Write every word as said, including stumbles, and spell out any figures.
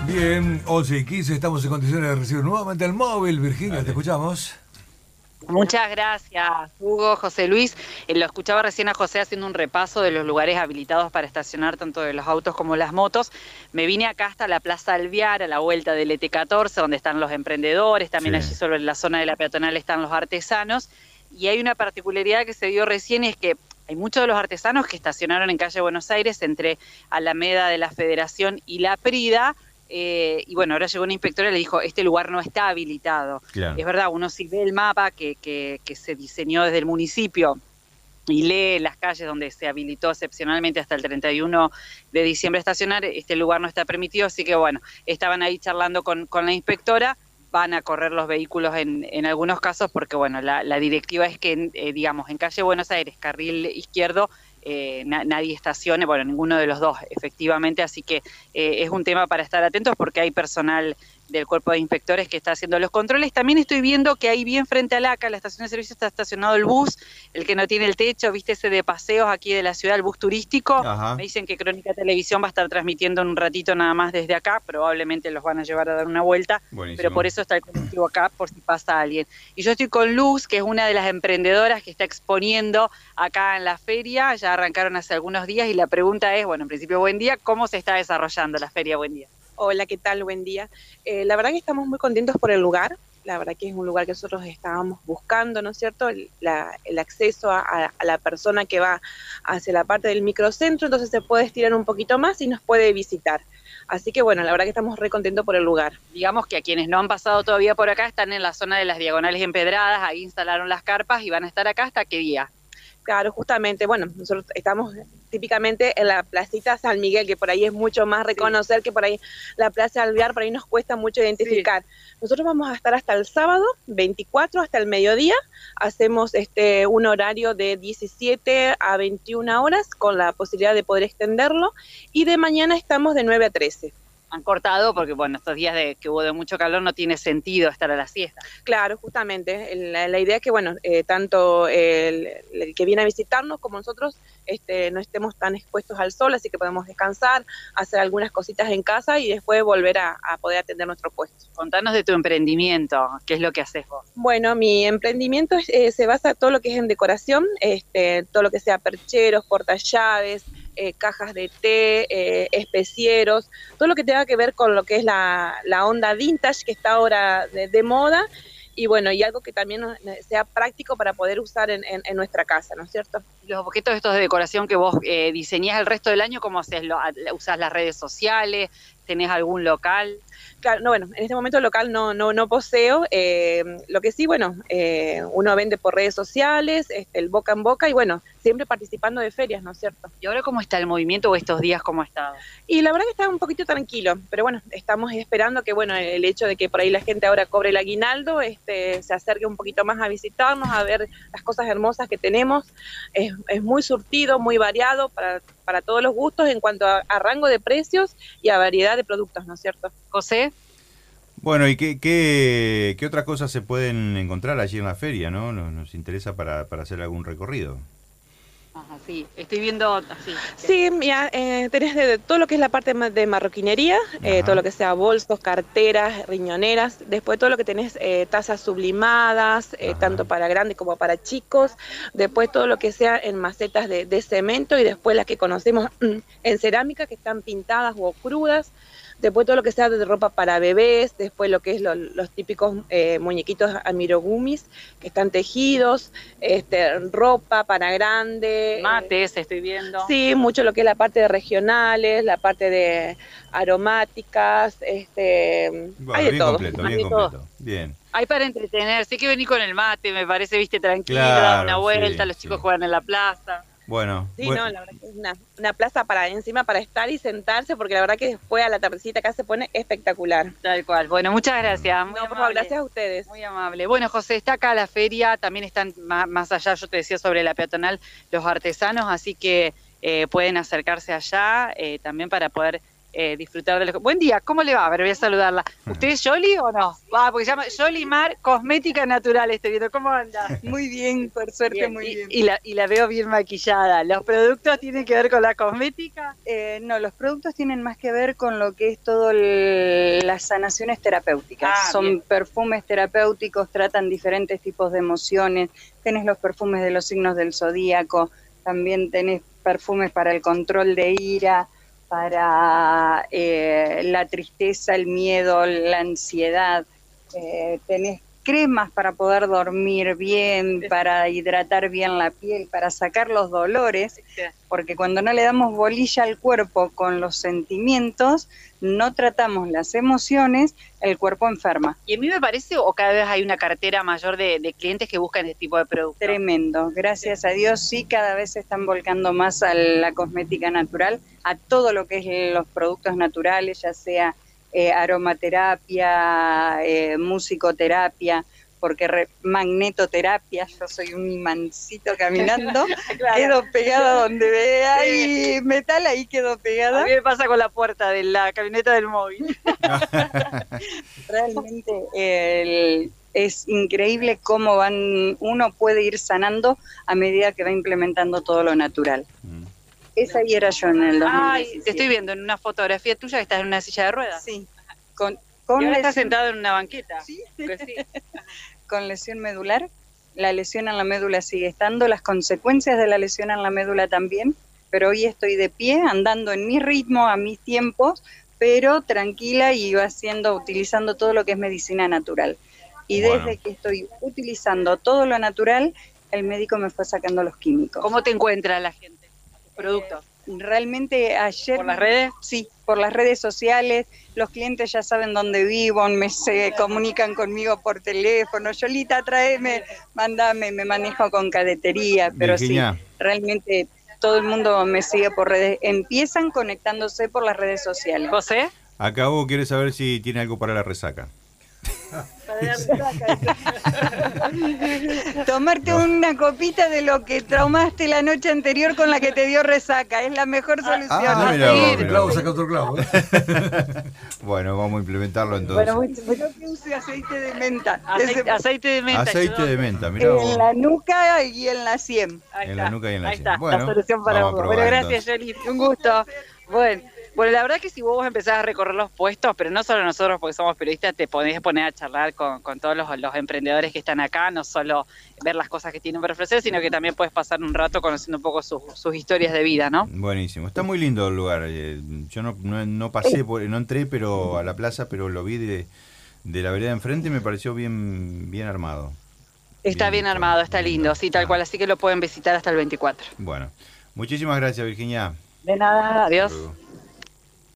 Bien, once y quince, estamos en condiciones de recibir nuevamente el móvil. Virginia, Dale. te escuchamos. Muchas gracias, Hugo, José Luis. Eh, lo escuchaba recién a José haciendo un repaso de los lugares habilitados para estacionar tanto de los autos como las motos. Me vine acá hasta la Plaza Alvear, a la vuelta del E T catorce, donde están los emprendedores. También Sí. allí sobre la zona de la peatonal están los artesanos. Y hay una particularidad que se dio recién, y es que hay muchos de los artesanos que estacionaron en calle Buenos Aires, entre Alameda de la Federación y La Prida. Eh, y bueno, ahora llegó una inspectora y le dijo, este lugar no está habilitado. Claro. Es verdad, uno si ve el mapa que, que, que se diseñó desde el municipio y lee las calles donde se habilitó excepcionalmente hasta el treinta y uno de diciembre estacionar, este lugar no está permitido, así que bueno, estaban ahí charlando con, con la inspectora. Van a correr los vehículos en, en algunos casos porque, bueno, la, la directiva es que, eh, digamos, en calle Buenos Aires, carril izquierdo, eh, na, nadie estacione, bueno, ninguno de los dos, efectivamente, así que eh, es un tema para estar atentos porque hay personal del cuerpo de inspectores que está haciendo los controles. También estoy viendo que ahí bien frente al A C A, la estación de servicio, está estacionado el bus, el que no tiene el techo, viste ese de paseos aquí de la ciudad, el bus turístico. Ajá. Me dicen que Crónica Televisión va a estar transmitiendo en un ratito nada más desde acá, probablemente los van a llevar a dar una vuelta, Buenísimo. pero por eso está el colectivo acá, por si pasa alguien. Y yo estoy con Luz, que es una de las emprendedoras que está exponiendo acá en la feria. Ya arrancaron hace algunos días y la pregunta es, bueno, en principio, buen día, ¿cómo se está desarrollando la feria? Buen día. Hola, ¿qué tal? Buen día. Eh, la verdad que estamos muy contentos por el lugar. La verdad que es un lugar que nosotros estábamos buscando, ¿no es cierto? El, la, el acceso a, a la persona que va hacia la parte del microcentro, entonces se puede estirar un poquito más y nos puede visitar. Así que bueno, la verdad que estamos re contentos por el lugar. Digamos que a quienes no han pasado todavía por acá están en la zona de las diagonales empedradas, ahí instalaron las carpas y van a estar acá ¿hasta qué día? Claro, justamente, bueno, nosotros estamos típicamente en la placita San Miguel, que por ahí es mucho más reconocer, sí, que por ahí la Plaza Alvear, por ahí nos cuesta mucho identificar. Sí. Nosotros vamos a estar hasta el sábado, veinticuatro, hasta el mediodía. Hacemos este un horario de diecisiete a veintiuna horas, con la posibilidad de poder extenderlo, y de mañana estamos de nueve a trece. Han cortado porque, bueno, estos días de que hubo de mucho calor no tiene sentido estar a la siesta. Claro, justamente. La, la idea es que, bueno, eh, tanto el, el que viene a visitarnos como nosotros este, no estemos tan expuestos al sol, así que podemos descansar, hacer algunas cositas en casa y después volver a, a poder atender nuestro puesto. Contanos de tu emprendimiento, ¿qué es lo que haces vos? Bueno, mi emprendimiento eh, se basa en todo lo que es en decoración, este, todo lo que sea percheros, portallaves, Eh, cajas de té, eh, especieros, todo lo que tenga que ver con lo que es la, la onda vintage que está ahora de, de moda, y bueno, y algo que también sea práctico para poder usar en, en, en nuestra casa, ¿no es cierto? Los objetos estos de decoración que vos eh, diseñás el resto del año, ¿cómo haces? ¿Usás las redes sociales? ¿Tenés algún local? Claro, no, bueno, en este momento local no, no, no poseo, eh, lo que sí, bueno, eh, uno vende por redes sociales, este, el boca en boca, y bueno, siempre participando de ferias, ¿no es cierto? ¿Y ahora cómo está el movimiento o estos días cómo ha estado? Y la verdad que está un poquito tranquilo, pero bueno, estamos esperando que, bueno, el hecho de que por ahí la gente ahora cobre el aguinaldo, este, se acerque un poquito más a visitarnos, a ver las cosas hermosas que tenemos. Es, es muy surtido, muy variado para, para todos los gustos en cuanto a, a rango de precios y a variedad de productos, ¿no es cierto? José. Bueno, ¿y qué, qué, qué otras cosas se pueden encontrar allí en la feria, no? Nos, nos interesa para, para hacer algún recorrido. Ajá, sí, estoy viendo así. Sí, mira, eh, tenés de, de todo lo que es la parte de marroquinería, eh, todo lo que sea bolsos, carteras, riñoneras, después todo lo que tenés eh, tazas sublimadas, eh, tanto para grandes como para chicos, después todo lo que sea en macetas de, de cemento, y después las que conocemos en cerámica, que están pintadas o crudas. Después todo lo que sea de ropa para bebés, después lo que es lo, los típicos eh, muñequitos amirogumis que están tejidos, este, ropa para grande. Mates, eh, estoy viendo. Sí, mucho lo que es la parte de regionales, la parte de aromáticas, este, bueno, hay de bien todo. completo, bien Hay completo, todo. bien. Hay para entretener, sí que vení con el mate, me parece, viste, tranquilo, Claro, dar una vuelta, sí, los chicos sí. juegan en la plaza. Bueno, Sí, bueno. no, la verdad que es una, una plaza para encima para estar y sentarse, porque la verdad que después a la tardecita acá se pone espectacular. Tal cual. Bueno, muchas gracias. Muy No, por favor, amable. gracias a ustedes. Muy amable. Bueno, José, está acá la feria, también están más, más allá, yo te decía sobre la peatonal, los artesanos, así que eh, pueden acercarse allá eh, también para poder eh, disfrutar de los... Buen día, ¿cómo le va? A ver, voy a saludarla. ¿Usted es Yoli o no? Va, porque se llama Yoli Mar Cosmética Natural, estoy viendo. ¿Cómo anda? Muy bien, por suerte, Bien, muy y, bien. Y la, y la veo bien maquillada. ¿Los productos tienen que ver con la cosmética? Eh, no, los productos tienen más que ver con lo que es todo el- las sanaciones terapéuticas. Ah, Son bien. perfumes terapéuticos, tratan diferentes tipos de emociones. Tenés los perfumes de los signos del zodíaco, también tenés perfumes para el control de ira, para eh, la tristeza, el miedo, la ansiedad. Eh, tenés cremas para poder dormir bien, para hidratar bien la piel, para sacar los dolores, porque cuando no le damos bolilla al cuerpo con los sentimientos, no tratamos las emociones, el cuerpo enferma. Y a mí me parece, o cada vez hay una cartera mayor de, de clientes que buscan este tipo de productos. Tremendo, gracias a Dios sí, cada vez se están volcando más a la cosmética natural, a todo lo que es los productos naturales, ya sea eh, aromaterapia, eh, musicoterapia, porque re- magnetoterapia, yo soy un imancito caminando, Claro. quedo pegada donde vea hay metal, ahí quedo A pegada. mí me pasa con la puerta de la camioneta del móvil. Realmente el- es increíble cómo van, uno puede ir sanando a medida que va implementando todo lo natural. Mm. Esa ahí era yo en el dos mil Ay, diecisiete. te estoy viendo en una fotografía tuya que estás en una silla de ruedas. Sí, con, Y con, ahora lesión, estás sentado en una banqueta. Sí. Que sí. con lesión medular. La lesión en la médula sigue estando, las consecuencias de la lesión en la médula también, pero hoy estoy de pie, andando en mi ritmo, a mis tiempos, pero tranquila y haciendo, utilizando todo lo que es medicina natural. Y Bueno. desde que estoy utilizando todo lo natural, el médico me fue sacando los químicos. ¿Cómo te encuentra la gente? Tus productos. Realmente ayer... ¿Por las redes? Sí, por las redes sociales, los clientes ya saben dónde vivo, me se comunican conmigo por teléfono, Yolita, tráeme, mándame, me manejo con cadetería, pero Virginia. sí, realmente todo el mundo me sigue por redes, empiezan conectándose por las redes sociales. ¿José? Acá Hugo quiere saber si tiene algo para la resaca. Tomarte No. una copita de lo que traumaste la noche anterior con la que te dio resaca, es la mejor solución. Ah, Ah, mira sí, vos, el mira clavo vos. saca otro clavo. Bueno, vamos a implementarlo entonces. Bueno, bueno, que use aceite de menta. Aceite, Ese- aceite de menta. Aceite ayudó. de menta, mirá vos. en la nuca y en la sien. Ahí En está, la nuca y en la ahí sien. está, Bueno, la solución para vamos a vos. probar, Bueno, gracias, Yoli. Un gusto. Bueno, bueno, la verdad que si vos empezás a recorrer los puestos, pero no solo nosotros porque somos periodistas, te podés poner a charlar con, con todos los, los emprendedores que están acá, no solo ver las cosas que tienen para ofrecer, sino que también puedes pasar un rato conociendo un poco sus, sus historias de vida, ¿no? Buenísimo. Está muy lindo el lugar. eh, Yo no, no, no pasé, por, no entré pero a la plaza, pero lo vi de, de la vereda enfrente y me pareció bien, bien armado. Está bien, lindo, armado, está bien lindo, sí, tal Ah, cual, así que lo pueden visitar hasta el veinticuatro. Bueno, muchísimas gracias, Virginia. De nada, adiós. Hasta luego.